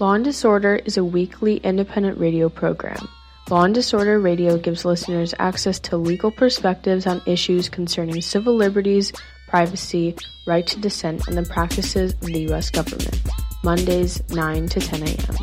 Law and Disorder is a weekly independent radio program. Law and Disorder Radio gives listeners access to legal perspectives on issues concerning civil liberties, privacy, right to dissent, and the practices of the U.S. government. Mondays, 9 to 10 a.m.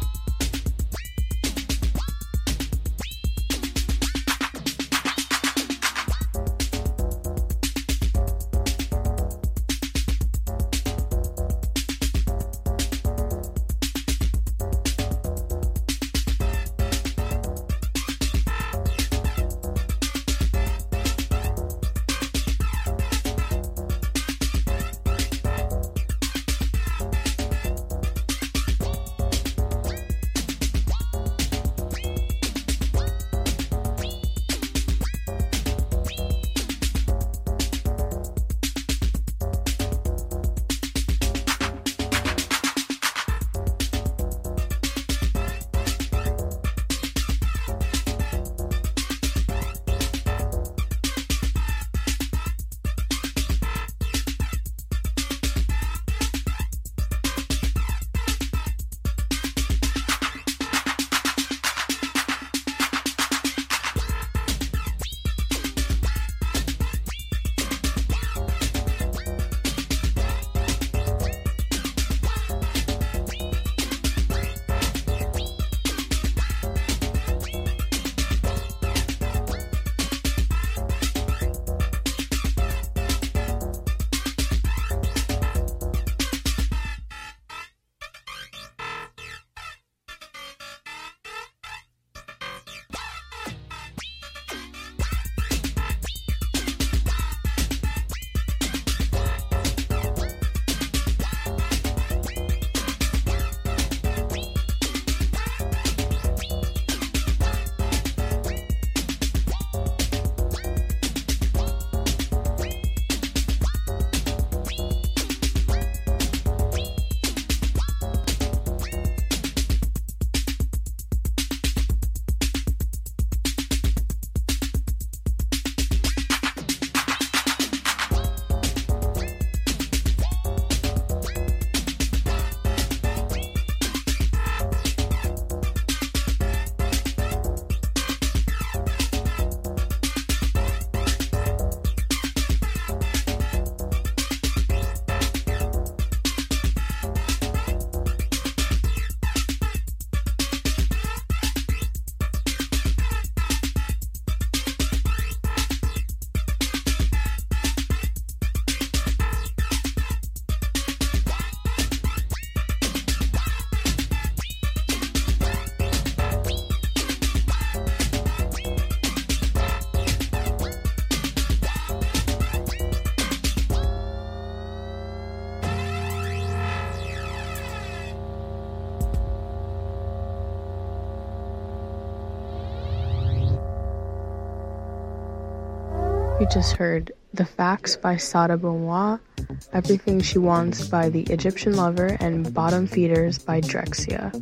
You just heard The Facts by Sada Beaumont, Everything She Wants by The Egyptian Lover, and Bottom Feeders by Drexcia.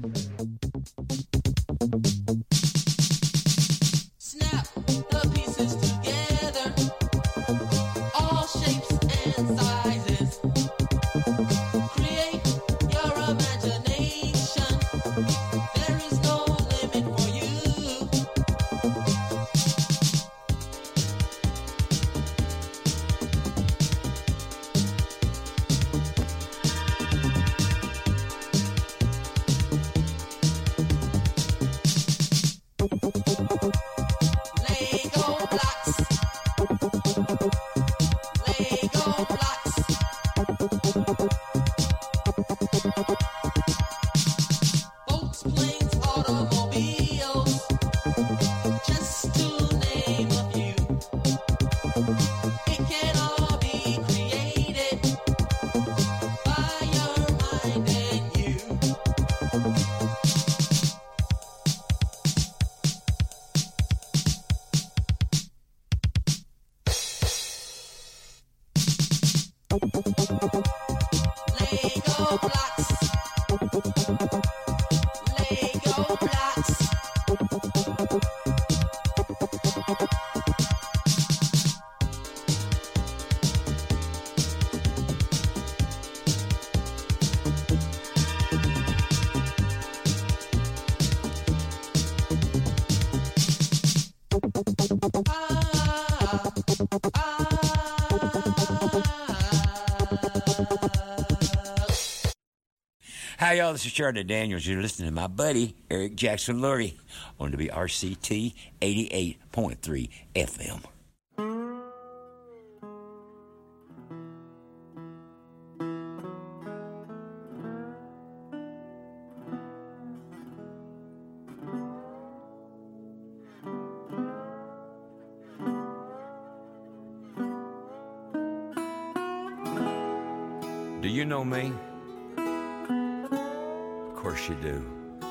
Hi, y'all. This is Charlotte Daniels. You're listening to my buddy, Eric Jackson Lurie, on WRCT 88.3 FM. Do you know me? Of course you do.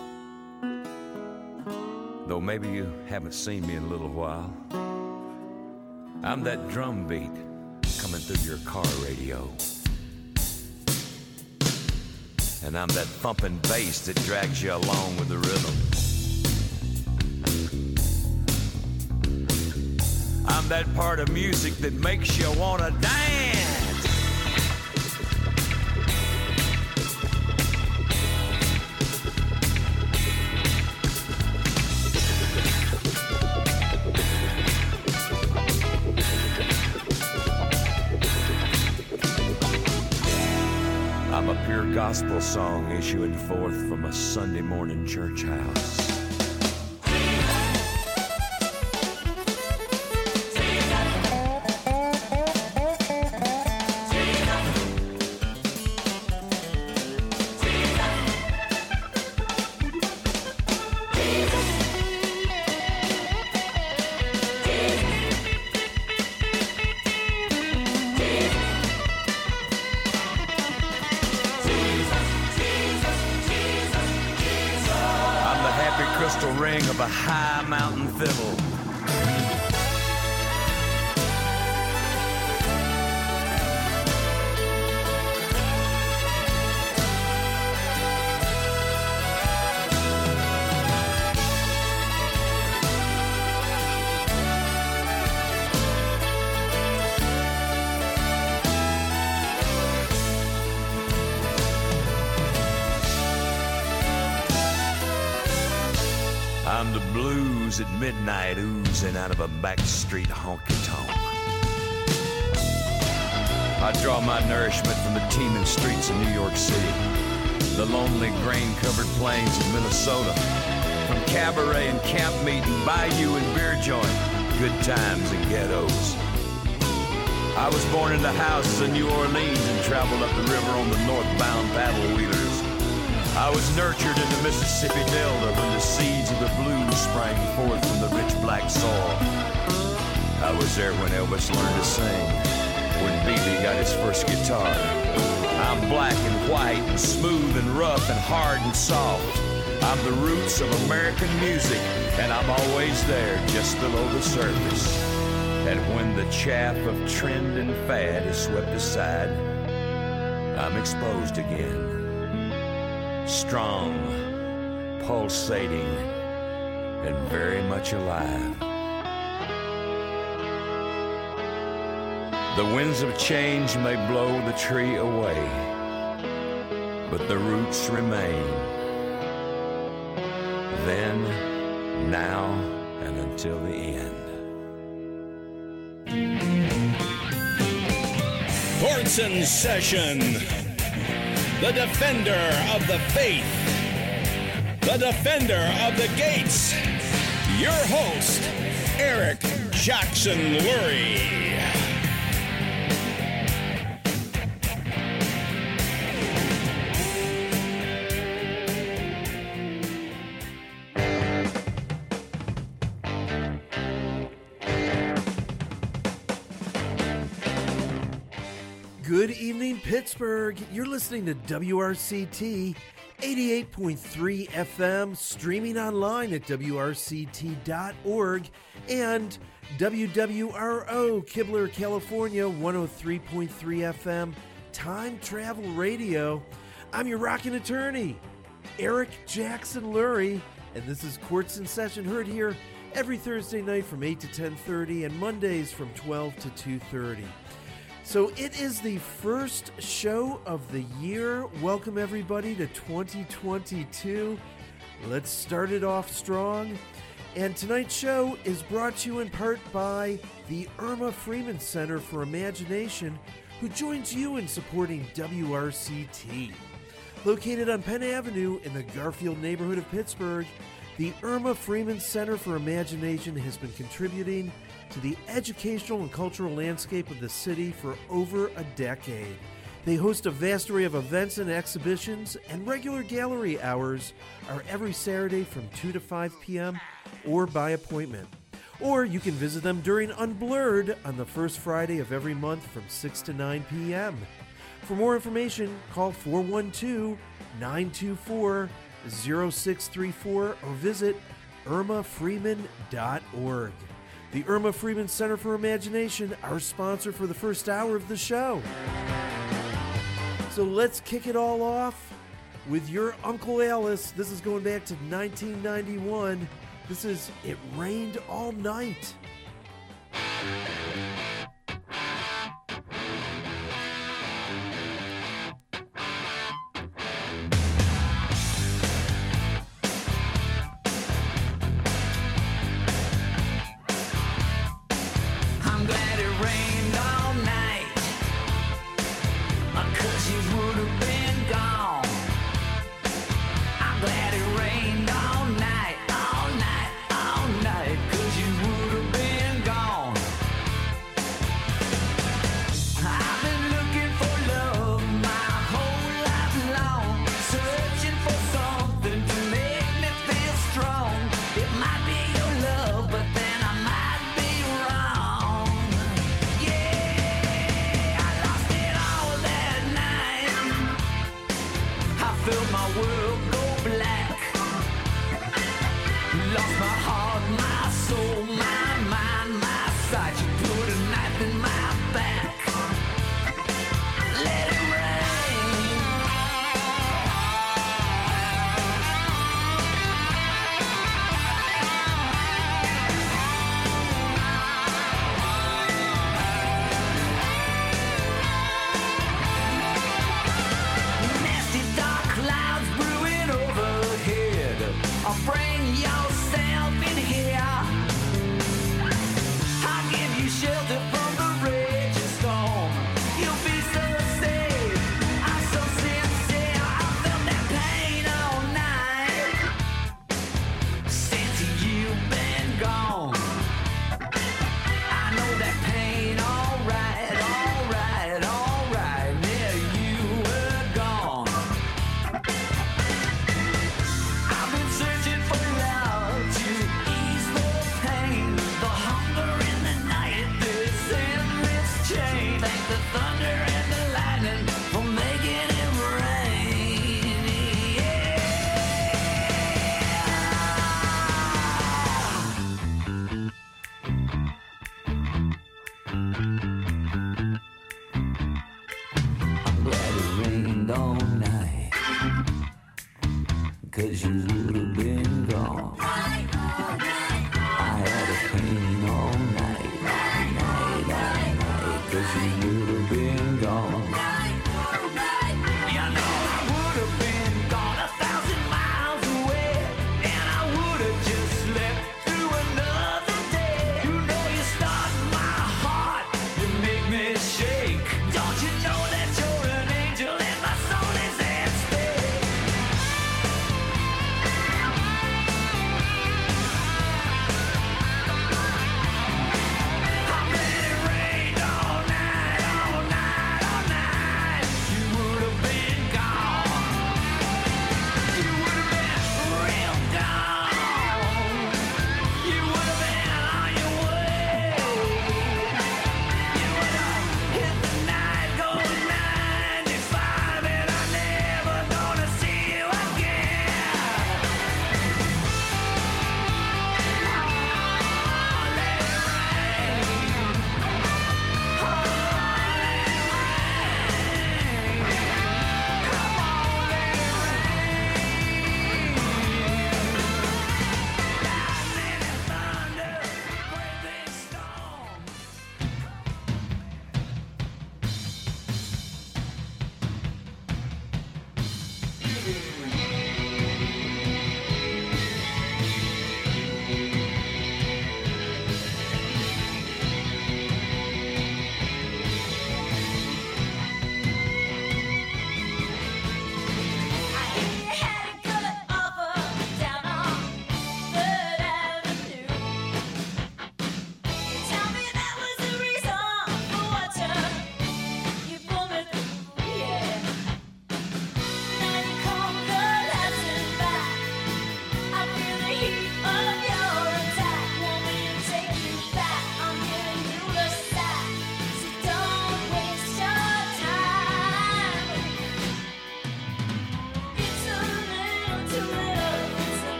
Though maybe you haven't seen me in a little while. I'm that drum beat coming through your car radio. And I'm that thumping bass that drags you along with the rhythm. I'm that part of music that makes you wanna dance. I'm a pure gospel song issuing forth from a Sunday morning church house. Of a high mountain fiddle. I'm the blues at midnight oozing out of a backstreet honky-tonk. I draw my nourishment from the teeming streets of New York City, the lonely grain-covered plains of Minnesota, from cabaret and camp meeting, bayou and beer joint, good times and ghettos. I was born in the houses of New Orleans and traveled up the river on the northbound paddle wheelers. I was nurtured in the Mississippi Delta when the seeds of the blues sprang forth from the rich black soil. I was there when Elvis learned to sing, when B.B. got his first guitar. I'm black and white and smooth and rough and hard and soft. I'm the roots of American music, and I'm always there just below the surface. And when the chaff of trend and fad is swept aside, I'm exposed again. Strong, pulsating, and very much alive. The winds of change may blow the tree away, but the roots remain. Then, now, and until the end. Courts in session. The defender of the faith, the defender of the gates, your host, Eric Jackson Lurie. Good evening, Pittsburgh. You're listening to WRCT 88.3 FM, streaming online at WRCT.org, and WWRO, Kibler, California, 103.3 FM, Time Travel Radio. I'm your rockin' attorney, Eric Jackson Lurie, and this is Courts in Session, heard here every Thursday night from 8 to 10:30 and Mondays from 12 to 2:30. So it is the first show of the year. Welcome everybody to 2022. Let's start it off strong. And tonight's show is brought to you in part by the Irma Freeman Center for Imagination, who joins you in supporting WRCT. Located on Penn Avenue in the Garfield neighborhood of Pittsburgh, the Irma Freeman Center for Imagination has been contributing to the educational and cultural landscape of the city for over a decade. They host a vast array of events and exhibitions, and regular gallery hours are every Saturday from 2 to 5 p.m. or by appointment. Or you can visit them during Unblurred on the first Friday of every month from 6 to 9 p.m. For more information, call 412-924-0634 or visit irmafreeman.org. The Irma Freeman Center for Imagination, our sponsor for the first hour of the show. So let's kick it all off with your Uncle Alice. This is going back to 1991. This is It Rained All Night.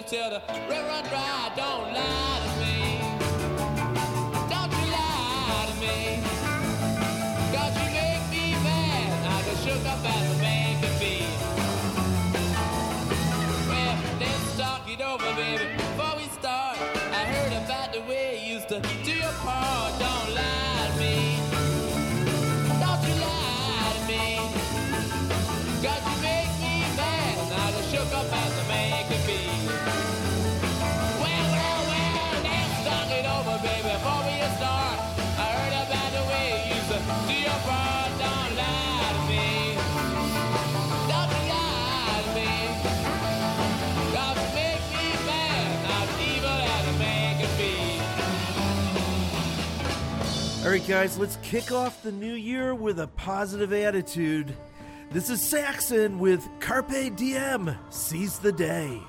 till the river dry. Don't lie to me. Don't you lie to me. 'Cause you make me mad. I just shook up as a man could be. Well, let's talk it over, baby. Before we start, I heard about the way you used to do your part. Don't lie to me. Don't you lie to me. 'Cause you make me mad. I just shook up as a man could be. Well, let's talk it over, baby. Before we start, I heard about the way you used to do your part. Don't lie to me. Don't you lie to me. 'Cause you make me mad. I'm evil as a man could be. All right, guys, let's kick off the new year with a positive attitude. This is Saxon with Carpe Diem, Seize the Day.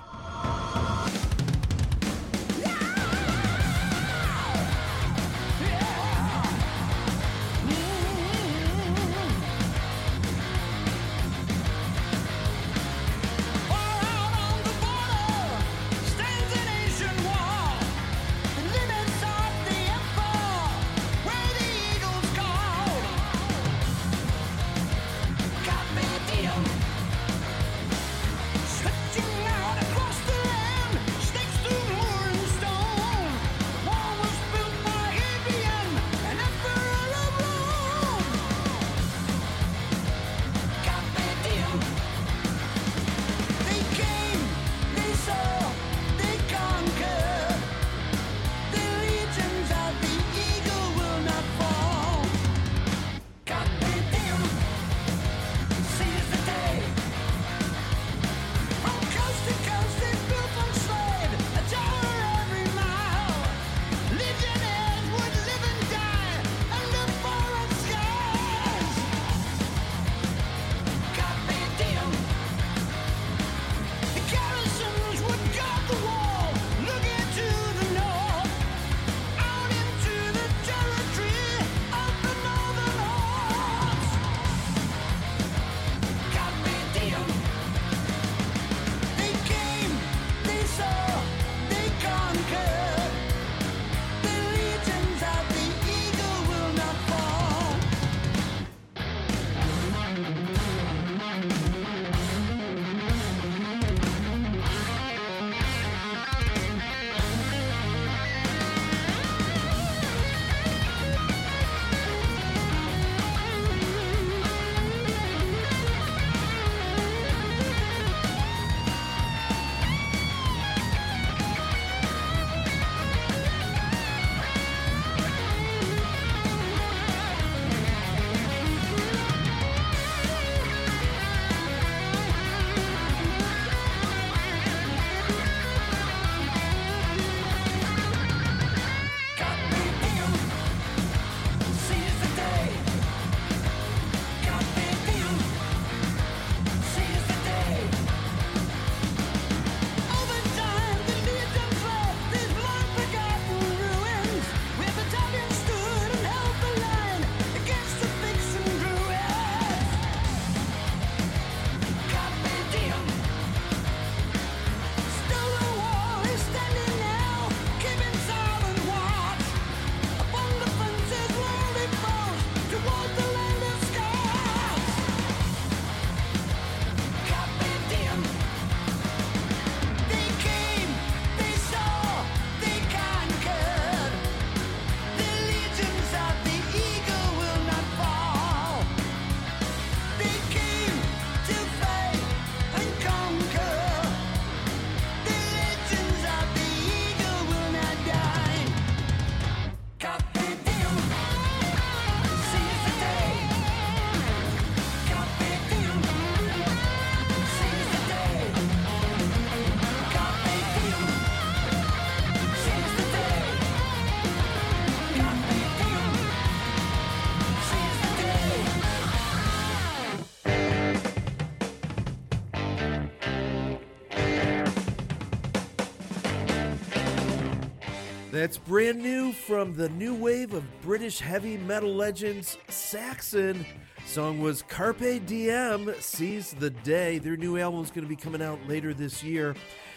That's brand new from the new wave of British heavy metal legends, Saxon. Song was Carpe Diem, Seize the Day. Their new album's going to be coming out later this year.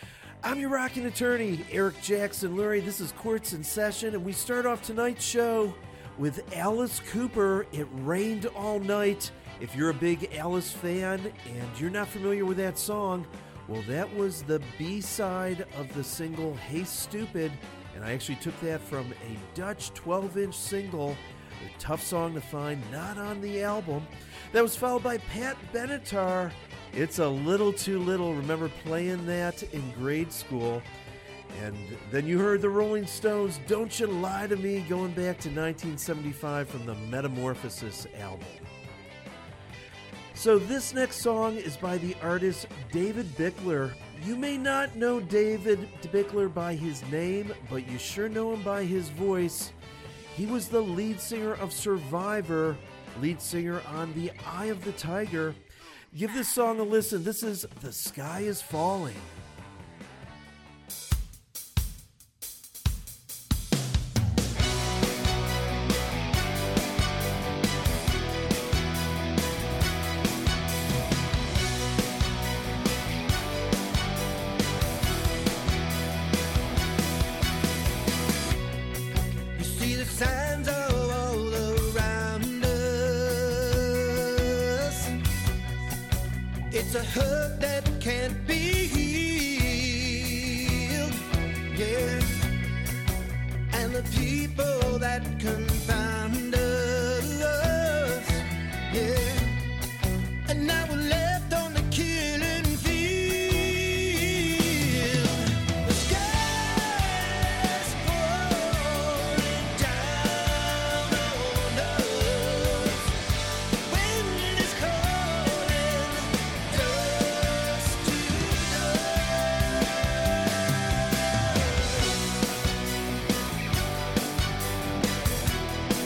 I'm your rockin' attorney, Eric Jackson Lurie. This is Courts in Session, and we start off tonight's show with Alice Cooper, It Rained All Night. If you're a big Alice fan and you're not familiar with that song, well, that was the B-side of the single Hey Stupid, and I actually took that from a Dutch 12-inch single, a tough song to find, not on the album. That was followed by Pat Benatar, It's a Little Too Little. Remember playing that in grade school. And then you heard the Rolling Stones, Don't You Lie to Me, going back to 1975 from the Metamorphosis album. So this next song is by the artist David Bickler. You may not know David Bickler by his name, but you sure know him by his voice. He was the lead singer of Survivor, lead singer on The Eye of the Tiger. Give this song a listen. This is The Sky Is Falling. It's a hurt that can't be healed, yeah. And the people that confound us, yeah. And now we're left on the killing field. The sky's pouring down on us. Wind is calling. Dust to dust.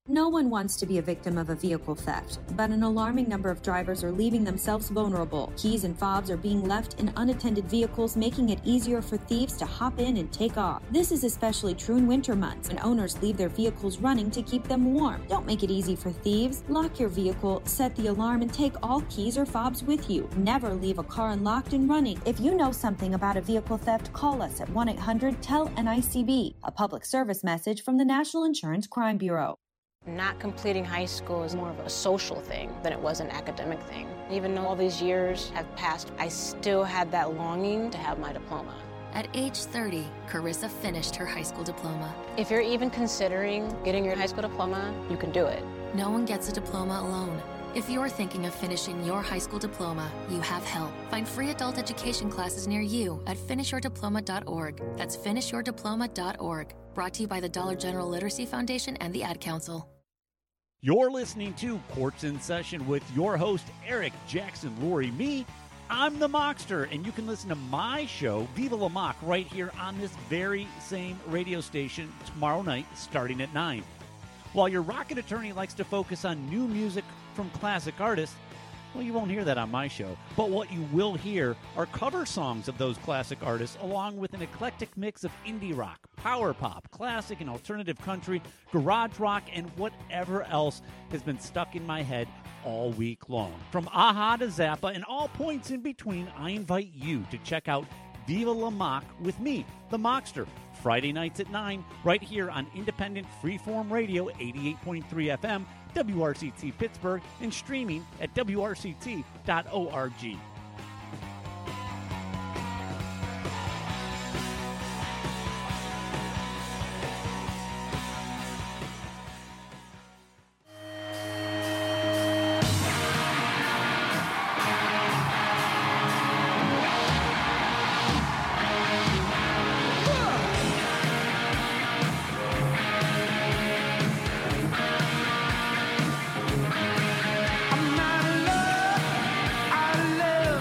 No one wants to be a victim of a vehicle theft, but an alarming number of drivers are leaving themselves vulnerable. Keys and fobs are being left in unattended vehicles, making it easier for thieves to hop in and take off. This is especially true in winter months when owners leave their vehicles running to keep them warm. Don't make it easy for thieves. Lock your vehicle, set the alarm, and take all keys or fobs with you. Never leave a car unlocked and running. If you know something about a vehicle theft, call us at 1-800-TEL-NICB, a public service message from the National Insurance Crime Bureau. Not completing high school is more of a social thing than it was an academic thing. Even though all these years have passed, I still had that longing to have my diploma. At age 30, Carissa finished her high school diploma. If you're even considering getting your high school diploma, you can do it. No one gets a diploma alone. If you're thinking of finishing your high school diploma, you have help. Find free adult education classes near you at finishyourdiploma.org. That's finishyourdiploma.org. Brought to you by the Dollar General Literacy Foundation and the Ad Council. You're listening to Courts in Session with your host, Eric Jackson Lurie. Me, I'm the Mockster, and you can listen to my show, Viva La Mock, right here on this very same radio station tomorrow night starting at 9. While your rocket attorney likes to focus on new music from classic artists, well, you won't hear that on my show. But what you will hear are cover songs of those classic artists, along with an eclectic mix of indie rock, power pop, classic and alternative country, garage rock, and whatever else has been stuck in my head all week long. From Aha to Zappa and all points in between, I invite you to check out Viva La Mock with me, the Mockster, Friday nights at 9, right here on independent freeform radio, 88.3 FM, WRCT Pittsburgh, and streaming at WRCT.org. I'm not in love.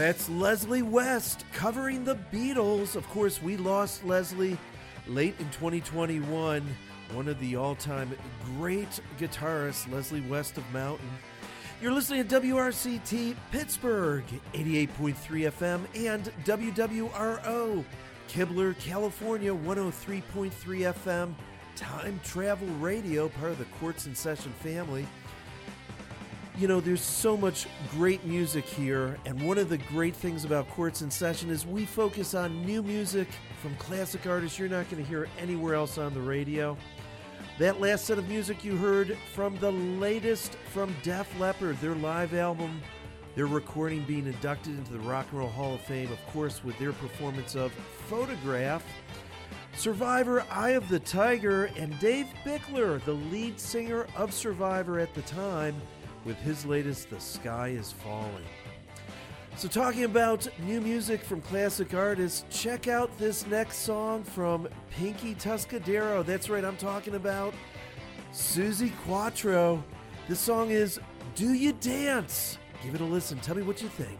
That's Leslie West covering the Beatles. Of course, we lost Leslie late in 2021. One of the all-time great guitarists, Leslie West of Mountain. You're listening to WRCT Pittsburgh, 88.3 FM, and WWRO, Kibler, California, 103.3 FM, Time Travel Radio, part of the Quartz in Session family. You know, there's so much great music here, and one of the great things about Quartz in Session is we focus on new music from classic artists you're not going to hear anywhere else on the radio. That last set of music you heard from the latest from Def Leppard, their live album, their recording being inducted into the Rock and Roll Hall of Fame, of course, with their performance of Photograph. Survivor, Eye of the Tiger, and Dave Bickler, the lead singer of Survivor at the time, with his latest, The Sky is Falling. So talking about new music from classic artists, check out this next song from Pinky Tuscadero. That's right, I'm talking about Suzi Quatro. This song is Do You Dance? Give it a listen. Tell me what you think.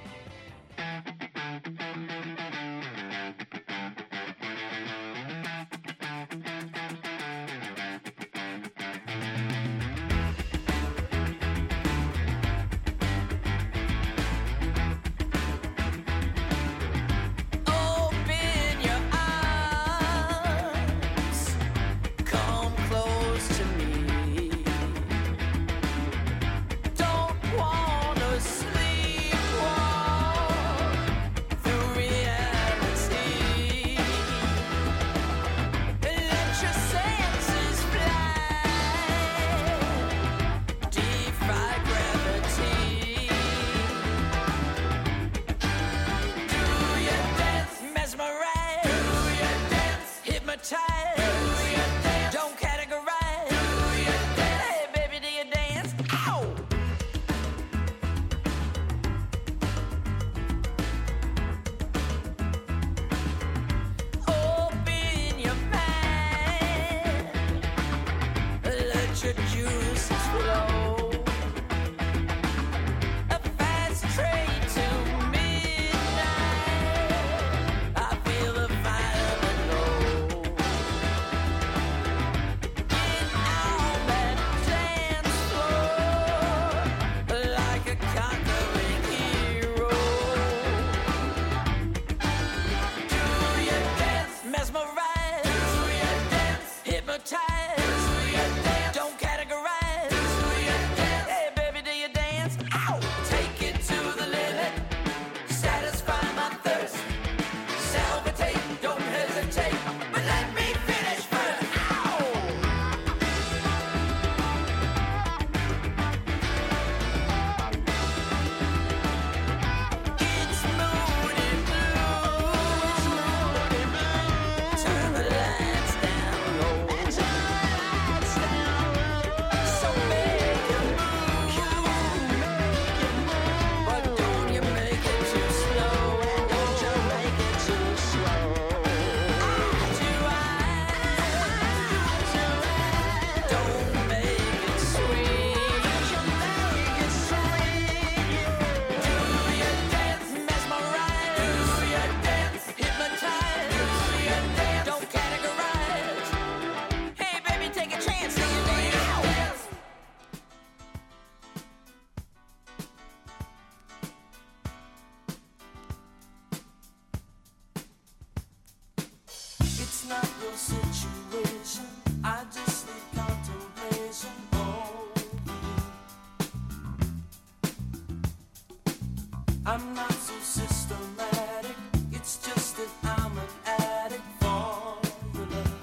I'm not so systematic, it's just that I'm an addict for your love.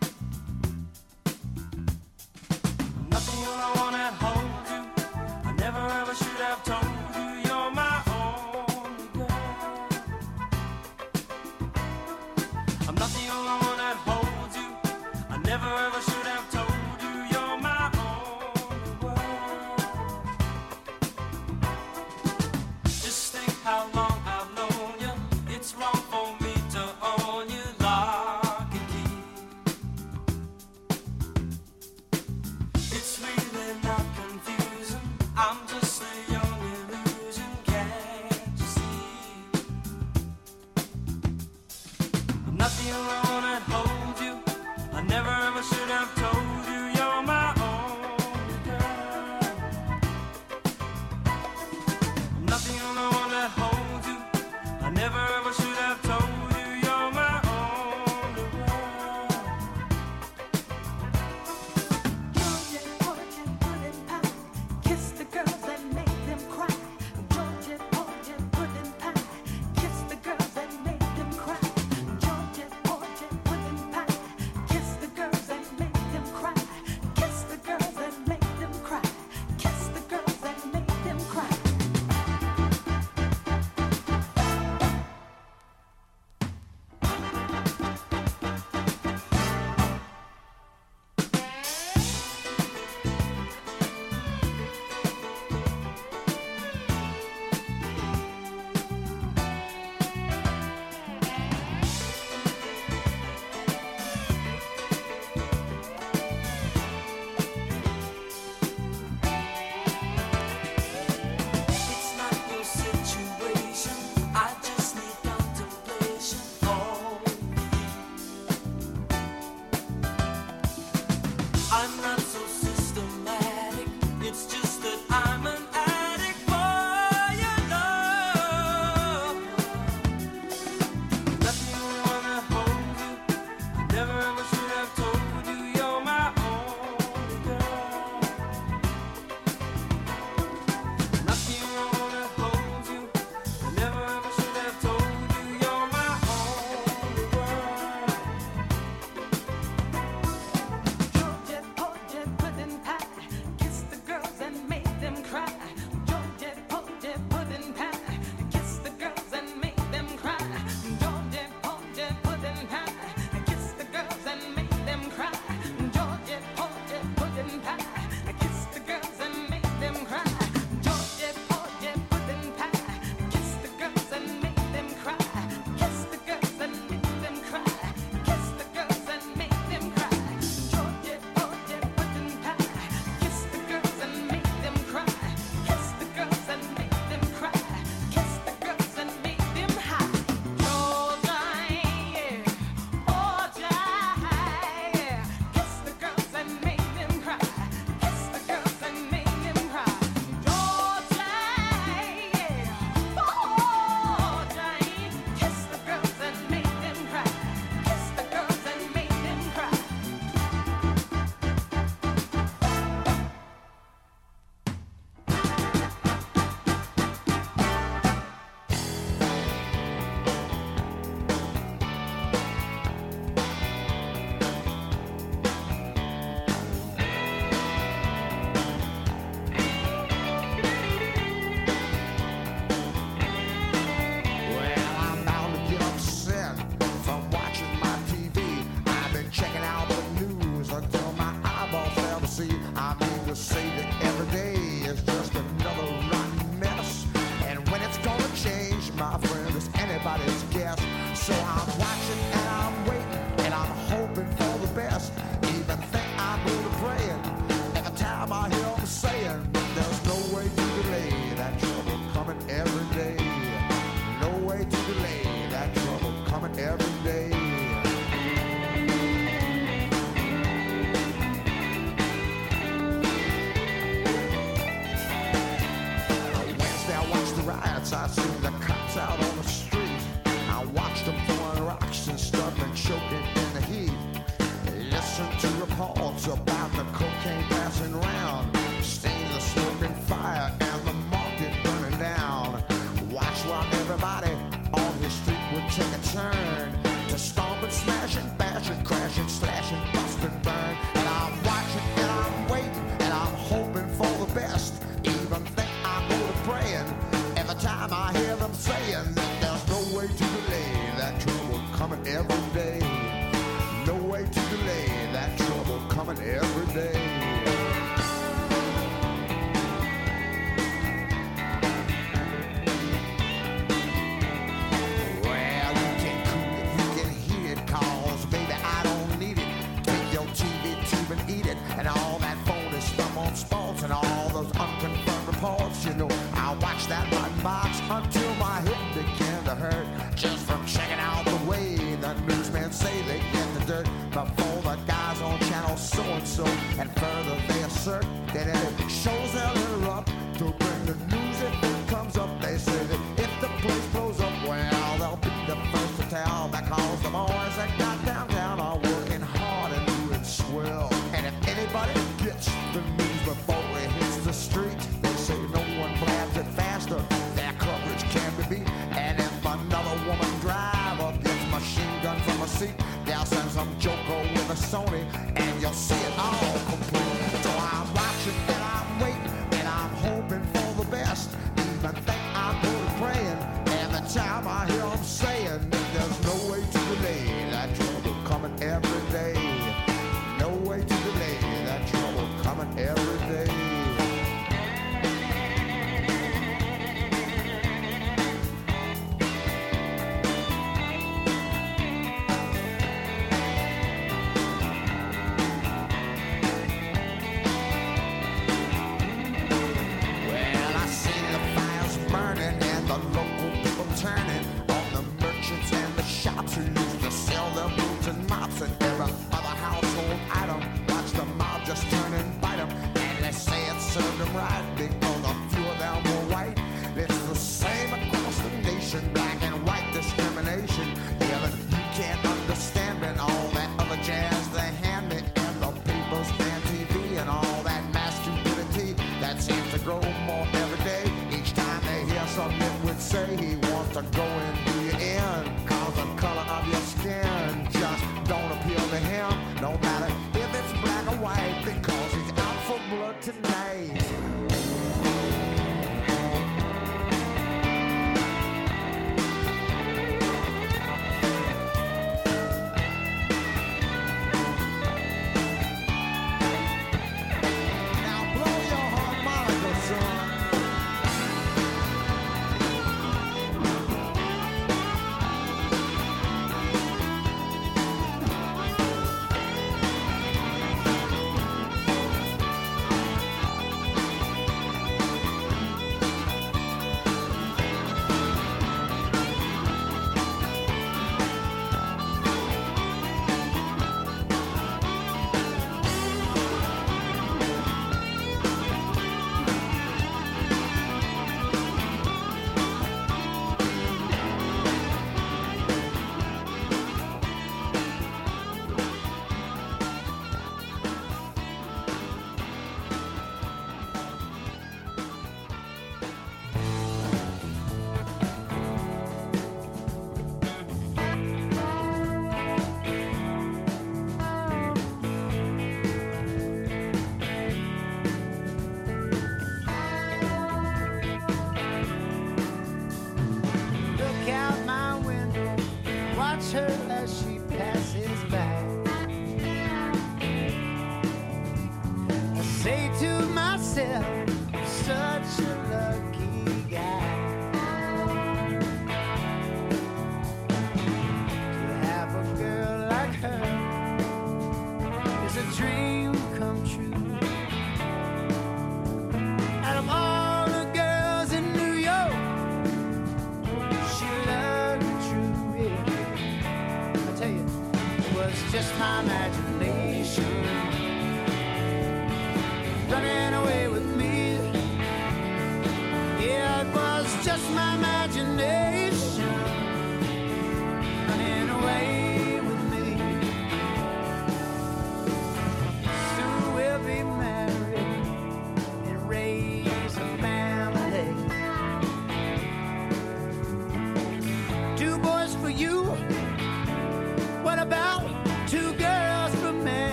Nothing I wanna hold you, I never ever should have told you you're my only girl. I'm not the only one that holds you, I never ever should have told you you're my only world. Just think how long I've known you, it's wrong for me to own you lock and key. It's really not confusing, I'm just a young illusion, can't you see? listen to reports about the cocaine passing round. Stains of smoke and fire and the market burning down. Watch while everybody on his street would take a turn to stomp and smash and bash and crash and slash and bust and burn. And I'm watching and I'm waiting and I'm hoping for the best. Even think I go to praying every time I hear them saying that there's no way to delay that trouble coming every day. No way to delay that trouble coming every day. Well, you can cool it, you can heat it, cause baby I don't need it. Take your TV tube and eat it, and all that phony stuff on sports and all those unconfirmed reports. You know, I watch that button box until my head began to hurt, just from checking out the way the newsmen say they get the dirt before the guys on channel so-and-so. And further they assert that any shows they'll interrupt to bring the news if it comes up. They say that if the place blows up, well, they'll be the first to tell, because the boys that got downtown are working hard and doing swell. And if anybody gets the news before it hits the street, they say no one blabs it faster, their coverage can be beat. And if another woman driver gets machine gun from a seat, they'll send some joker with a Sony and you'll see it all complete. So I'm watching and I'm waiting and I'm hoping for the best. Even think I'm going praying every time I hear them saying that there's no way to delay that trouble coming every day. No way to delay that trouble coming every day. Turning on the merchants and the shops who used to sell their boots and mops and every other household item. Watch the mob just turn and bite them, and they say it served them right because a few of them were white. It's the same across the nation, black and white discrimination. Yeah, but you can't understand it, all that other jazz they hand me, and the papers and TV and all that mass stupidity that seems to grow more every day. Each time they hear something that would say he wants to go and do you in, cause the color of your skin just don't appeal to him, no matter if it's black or white, because he's out for blood tonight. Now blow your harmonica, son. just my imagination running away with me.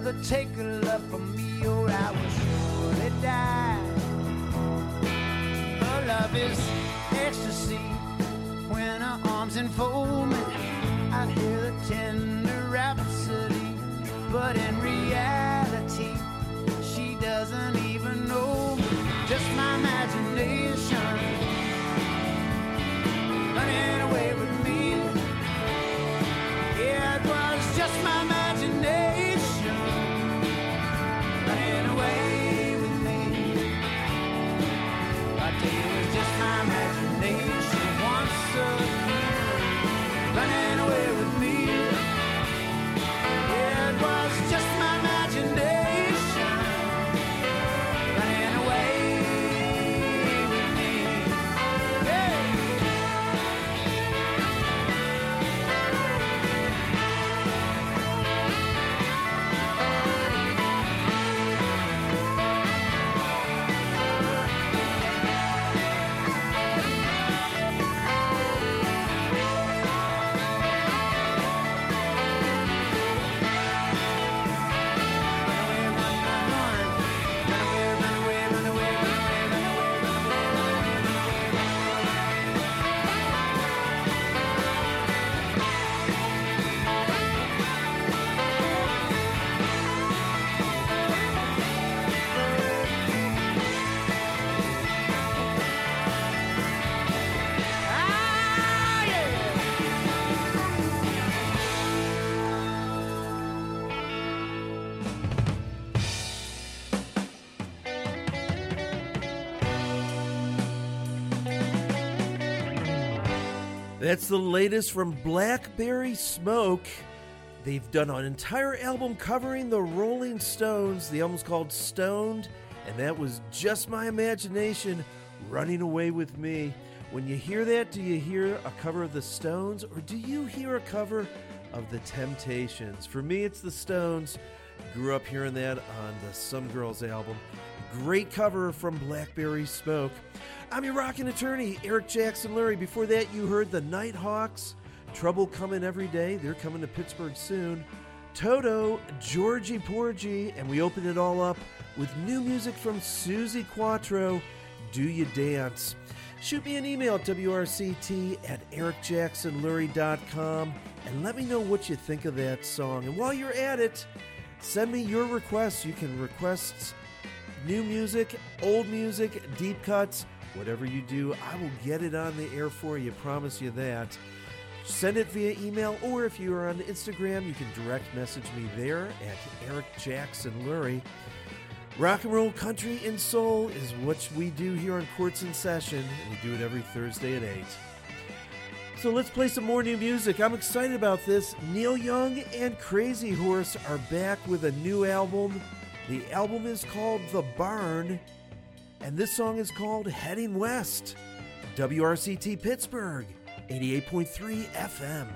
mother take her love from me, or I will surely die. Her love is ecstasy when her arms enfold me. I hear the tender rhapsody, but in reality, she doesn't even know me. Just my imagination running away with me. Yeah, it was just my imagination running away with me. I tell you, it was just my imagination once again running away with me. Yeah, it was just my imagination running away with me. Hey! That's the latest from Blackberry Smoke. They've done an entire album covering the Rolling Stones. The album's called Stoned, and that was just my imagination running away with me. When you hear that, do you hear a cover of the Stones, or do you hear a cover of the Temptations? For me, it's the Stones. Grew up hearing that on the Some Girls album. Great cover from Blackberry Smoke. I'm your rockin' attorney, Eric Jackson Lurie. Before that, you heard the Nighthawks, Trouble Coming Every Day. They're coming to Pittsburgh soon. Toto, Georgie Porgy, and we open it all up with new music from Suzi Quatro, Do You Dance? Shoot me an email at wrct@ericjacksonlurie.com and let me know what you think of that song. And while you're at it, send me your requests. You can request new music, old music, deep cuts, whatever you do, I will get it on the air for you, promise you that. Send it via email, or if you are on Instagram, you can direct message me there at Eric Jackson Lurie. Rock and roll, country, and soul is what we do here on Courts in Session, and we do it every Thursday at 8. So let's play some more new music. I'm excited about this. Neil Young and Crazy Horse are back with a new album. The album is called The Barn, and this song is called Heading West. WRCT Pittsburgh, 88.3 FM.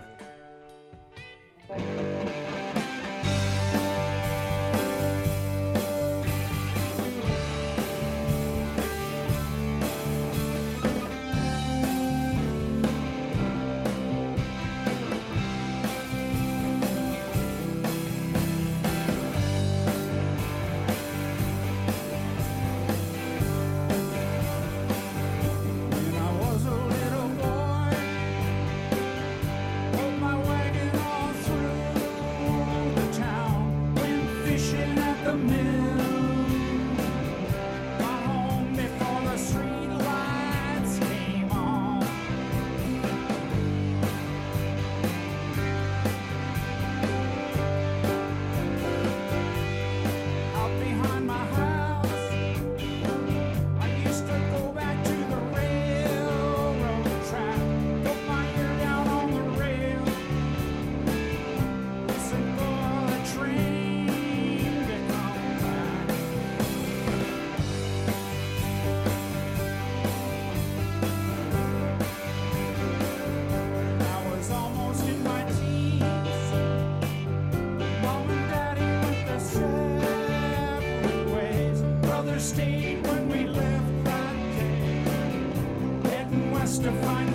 Stayed when we left that day, heading west to find